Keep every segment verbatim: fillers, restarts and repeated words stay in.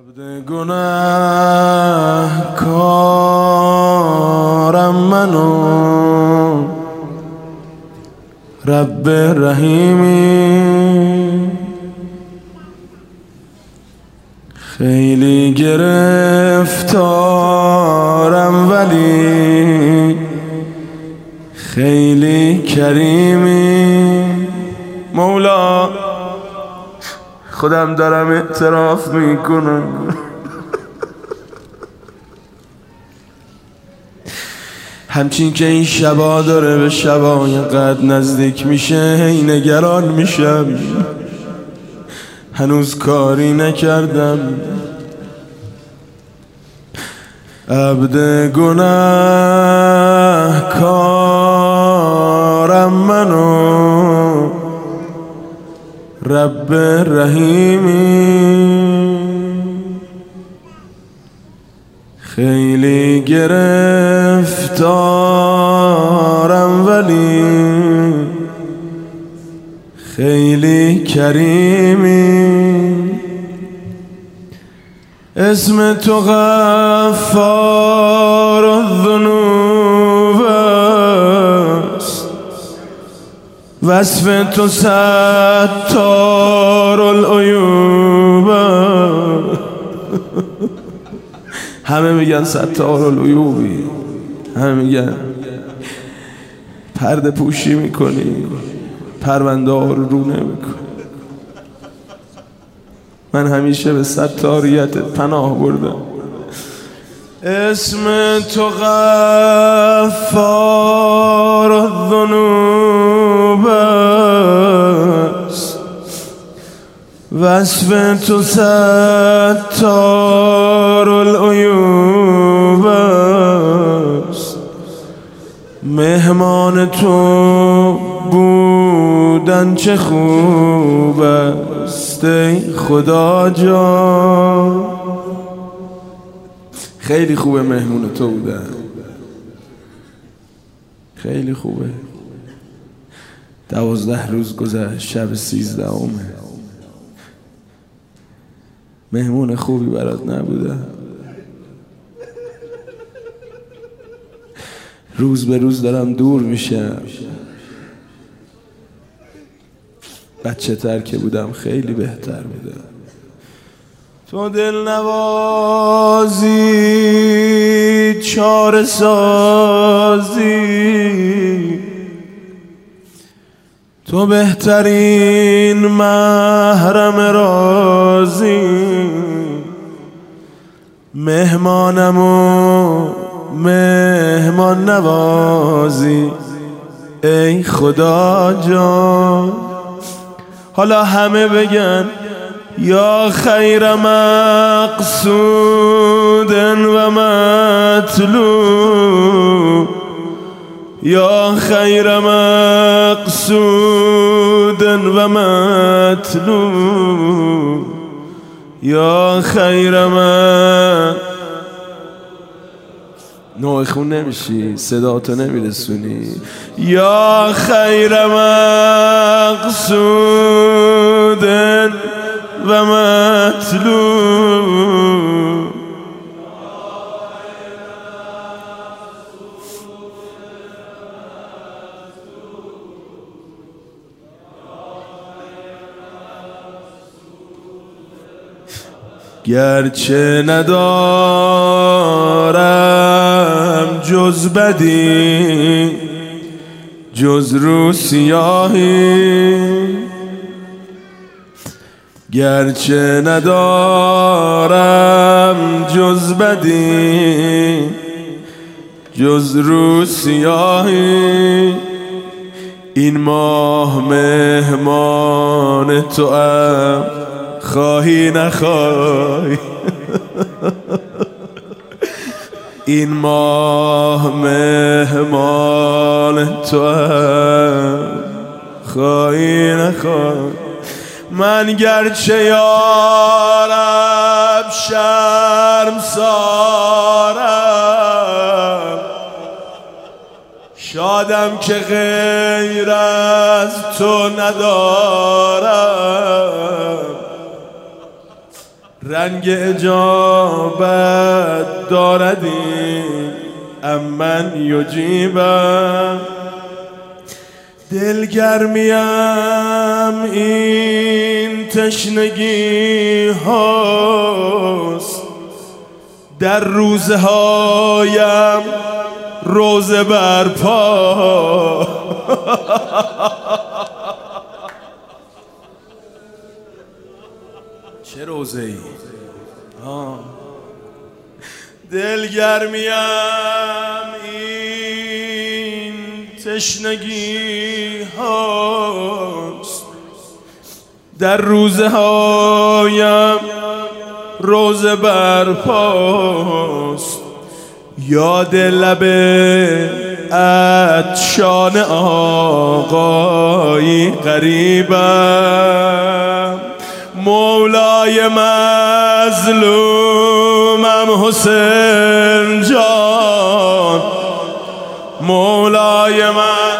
عبد گناهکارم منو رب رحیمی، خیلی گرفتارم ولی خیلی کریمی. مولا خودم دارم اعتراف میکنم، همچین که این شبا داره به شبای قد نزدیک میشه هی نگران میشم، هنوز کاری نکردم. عبد گناهکارم منو رب رحیمی، خیلی گرفتارم ولی خیلی کریمی. اسم تو غفار الذنوب است، وصف تو ستار العیوب. همه میگن ستار العیوبی، همه میگن پرده پوشی میکنی، پرونده ها رو رو نمیکنی. من همیشه به ستاریتت پناه بردم. اسم تو غفار الذنوب است، وصف تو ستار العیوب است. مهمان تو بودن چه خوب است ای خدا جان، خیلی خوبه مهمون تو بودن، خیلی خوبه. دوازده روز گذشت، شب سیزدهمه، مهمون خوبی برات نبوده. روز به روز دارم دور میشم. بچه تر که بودم خیلی بهتر بودم. تو دل نوازی، چاره سازی، تو بهترین محرم رازی. مهمانم و مهمان نوازی ای خدا جان. حالا همه بگن یا خیر مقصود و مطلوب، یا خیر مقصود و مطلوب، یا خیر مقصود. نوع خون نمیشی، صدا تو نمیرسونی. یا خیر مقصود و مطلوب، گرچه ندارم جز بدی جز رو سیاهی، گرچه ندارم جز بدی جز رو سیاهی. این ماه مهمان تو ام خواهی نخواهی، این ماه مهمان تو هم خواهی نخواهی. من گرچه یارم شرمسارم، شادم که غیر از تو ندارم. رنگ اجابت دارد این امن یجیبم، دلگرمیم این تشنگی هاست، در روزه هایم روزه برپا. چه روزه ای؟ دلگرمیم این تشنگی هاست، در روزه هایم روزه برپاست، یاد لب عطشان آقایی غریبم، مولای مظلومم حسین جان، مولای من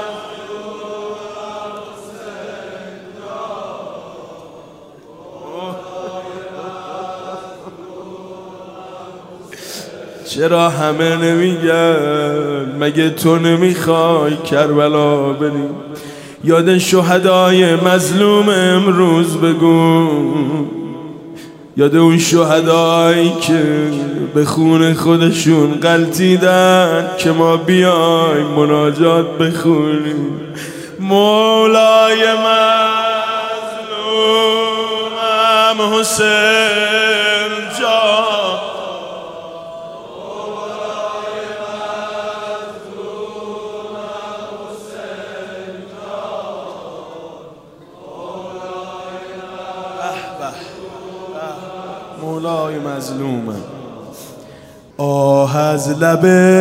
چرا همه نمیگن مگه تو نمیخوای کربلا بری؟ یاد شهدای مظلوم امروز بگو، یاد اون شهدایی که به خون خودشون غلطیدن که ما بیایم مناجات بخونیم. مولای مظلومم حسین جان، مولای مظلومم. آه از لب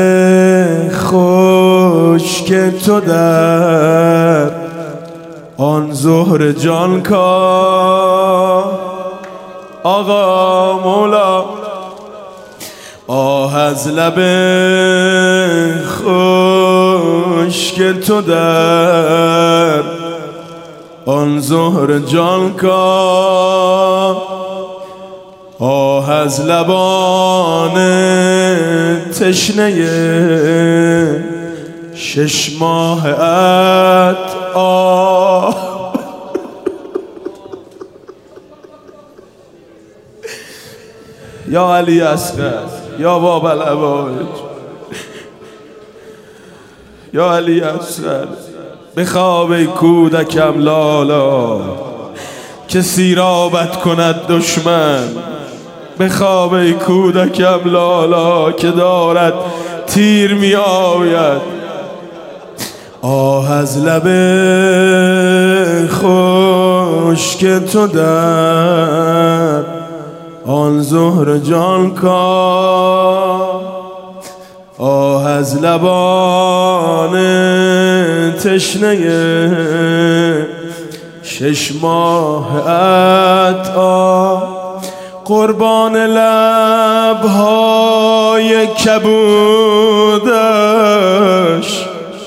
خشک تو در آن ظهر جان کا آقا مولا، آه از لب خشک تو در آن ظهر جان کا، آه از لبان تشنه شش ماهت آه. یا علی اصغر، یا باب العباید، یا علی اصغر، بخواب ای کودکم لالا که سیرابت کند دشمن، بخواب ای کودکم لالا که دارد تیر می آید. آه از لب خشک تو در آن ظهر جان کا، آه از لبان تشنه شش ماهت آه، قربان لبهای کبودش،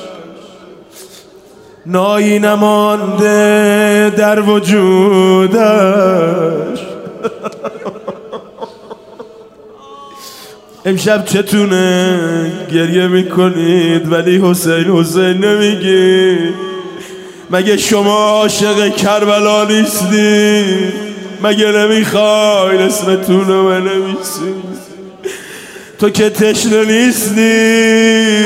نایی نمانده در وجودش. امشب چتونه گریه میکنید ولی حسین حسین نمیگید؟ مگه شما عاشق کربلا نیستید؟ مگه نمیخواین اسمتون رو بنویسید؟ تو که تشنه نیستی،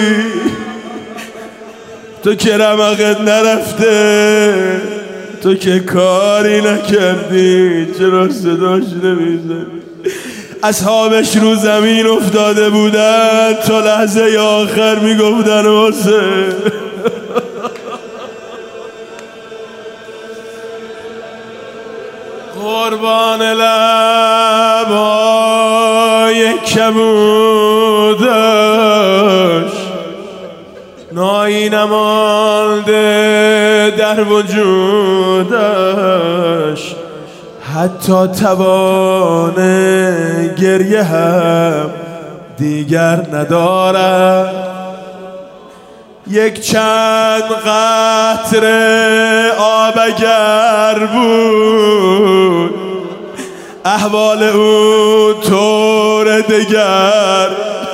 تو که رمقت نرفته، تو که کاری نکردی، چرا صداش نمیزنی؟ اصحابش رو زمین افتاده بودن تا لحظه آخر میگفتن حسین. قربان لبهای کبودش، نایی نمانده در وجودش، حتی توان گریه هم دیگر ندارد. یک چند قطره آب اگر بود احوال او طور دگر.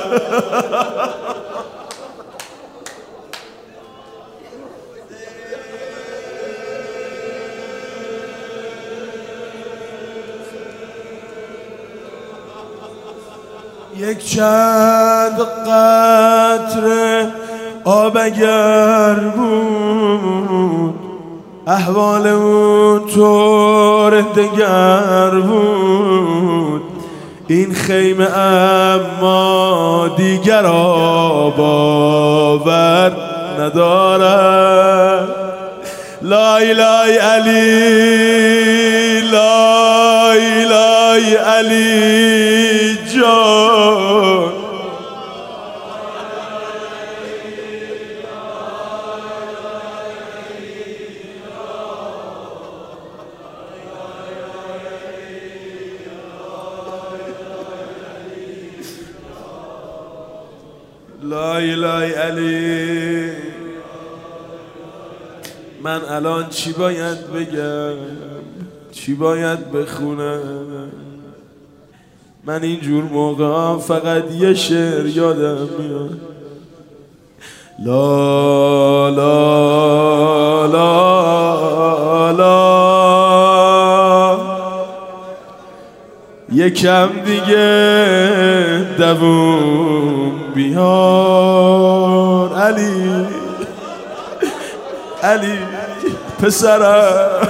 یک چند قطره آب اگر بود احوال او طور دگر بود. این خیمه اما دیگر آب آور ندارد. لای لای علی، لای لای علی جان. لای لای علی. من الان چی باید بگم، چی باید بخونم؟ من اینجور موقع فقط یه شعر یادم میاد. لا لا لا لا یکم دیگه دووم بیار علی، علی پسرم.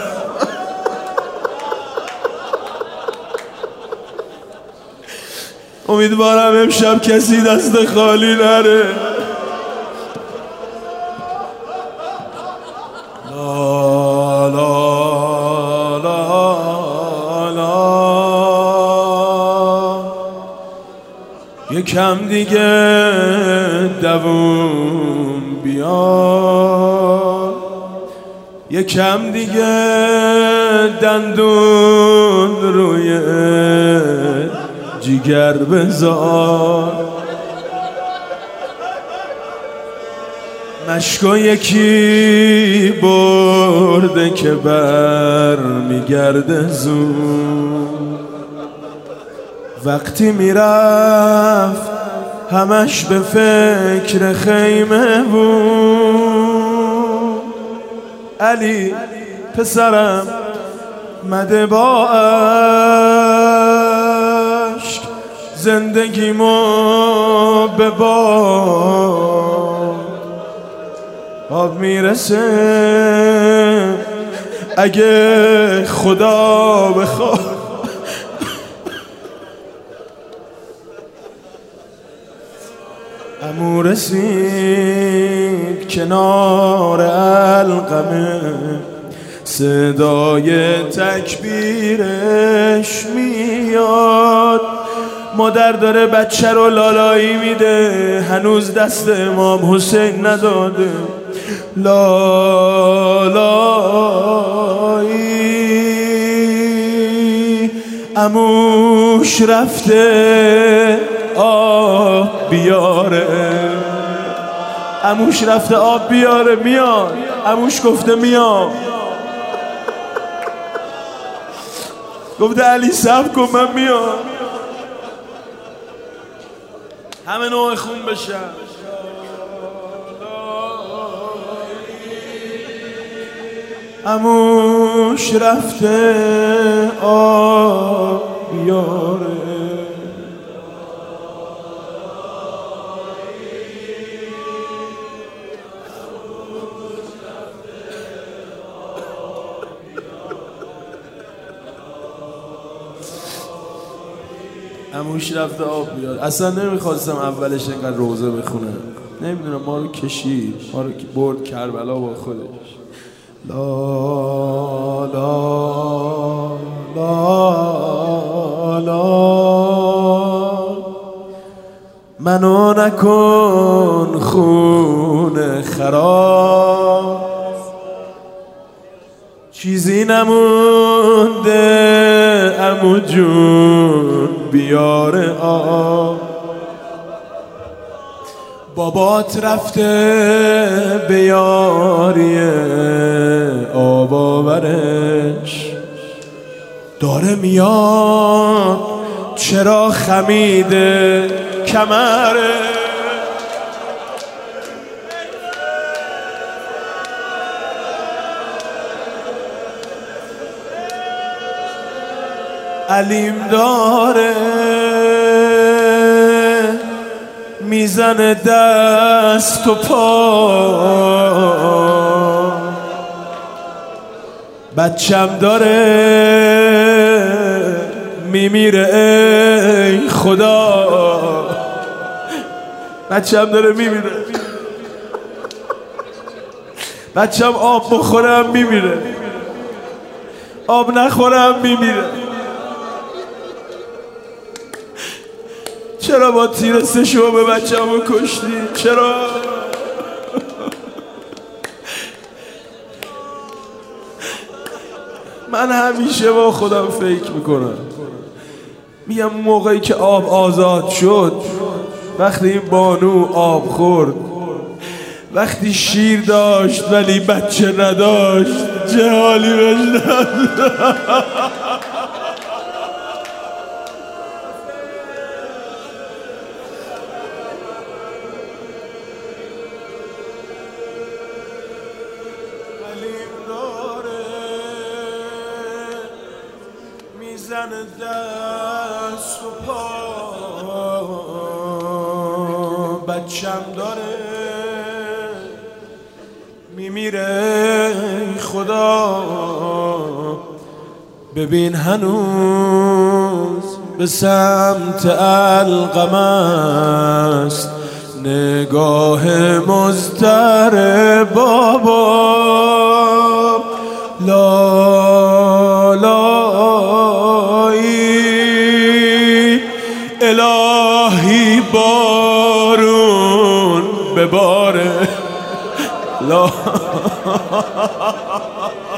امیدوارم امشب کسی دست خالی نره. لا لا لا لا یکم دیگه دووم بیار، یکم دیگه دندون روی جیگر بذار. مشکو یکی برده که بر میگرده زود. وقتی میرفت همش به فکر خیمه بود. علی پسرم مده با عشق زندگیمو به باد. آب میرسه اگه خدا بخواد. عمو رسید کنار القمه، صدای تکبیرش میاد. مادر داره بچه رو لالایی میده، هنوز دست امام حسین نداده. لالایی عموش رفته آب بیاره، عموش رفته آب بیاره. میاد عموش گفته میام، گفته علی صبر کن من میام. همه نوع خون بشن. عموش رفته آب بیاره. عموش رفته آب بیاد. اصلا نمیخواستم اولش اینقدر روزه بخونم، نمیدونم ما رو کشید، ما رو برد کربلا با خودش. لا لا لا لا منو نکن خون خراب، چیزی نمونده عمو جون بیار آب. بابات رفته به یاری آب آورش، داره میاد چرا خمیده کمره، علیم داره میزنه دست و پا، بچم داره میمیره ای خدا، بچم داره میمیره، بچم آب بخورم میمیره، آب نخورم میمیره. چرا با تیر سه شعبه بچه‌مو کشتی؟ چرا؟ من همیشه با خودم فکر میکنم، میگم موقعی که آب آزاد شد، وقتی این بانو آب خورد، وقتی شیر داشت ولی بچه نداشت، چه حالی بهش نداشت. میزنه دست و پا، بچم داره میمیره خدا. ببین هنوز به سمت القم است نگاه مضطر بابا، لا لایی الهی بارون بباره، لا